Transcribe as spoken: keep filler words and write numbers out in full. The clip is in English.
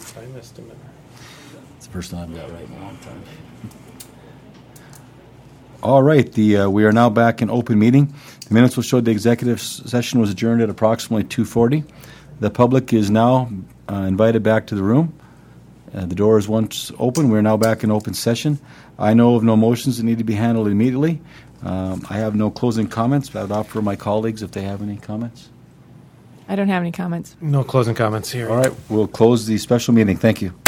Oops, I missed a minute. It's the first time I've got right in a long time. All right, the uh, we are now back in open meeting. The minutes will show the executive session was adjourned at approximately two forty. The public is now uh, invited back to the room. Uh, the door is once open. We're now back in open session. I know of no motions that need to be handled immediately. Um, I have no closing comments, but I would offer my colleagues if they have any comments. I don't have any comments. No closing comments here. All right, we'll close the special meeting. Thank you.